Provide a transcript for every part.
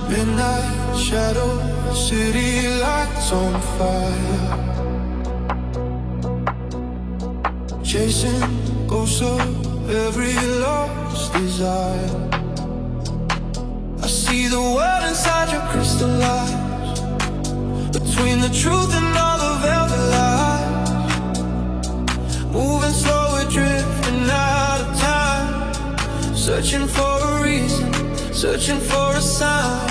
Midnight shadow, city lights on fire. Chasing ghosts of every lost desire. I see the world inside your crystal eyes, between the truth and all the velvet lies. Moving slow, we're drifting out of time, searching for a reason, searching for a sign.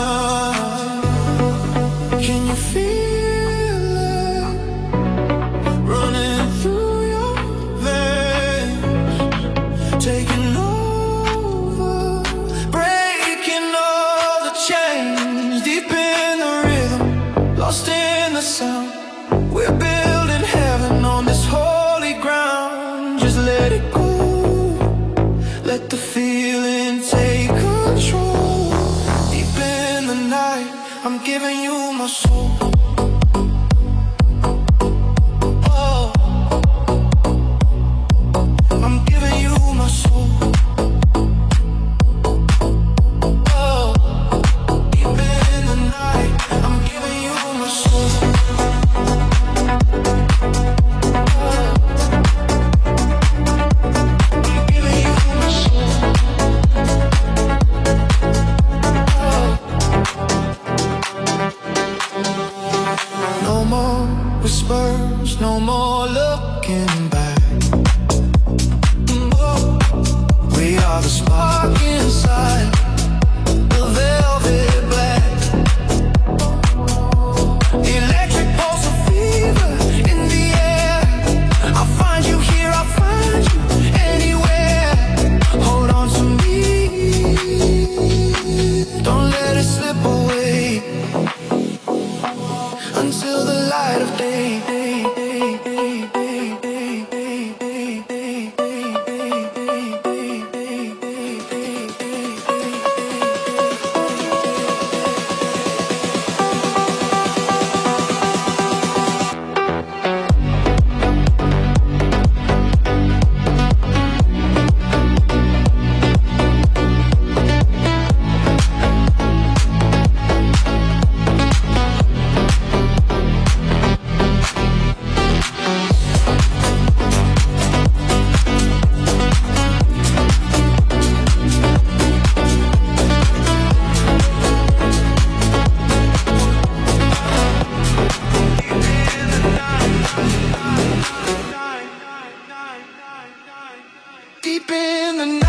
Can you feel it running through your veins, taking over, breaking all the chains, deep in the rhythm, lost in the sound. We're building heaven on this holy ground. Just let it go, let the feeling take control. Deep in the night, I'm giving you my soul. Oh, I'm giving you my soul. Oh, deep in the night, I'm giving you my soul. No more whispers, no more looking back. We are the spark inside the velvet black. Electric pulse of fever in the air. I'll find you here, I'll find you anywhere. Hold on to me, don't let it slip away until the light of day. Deep in the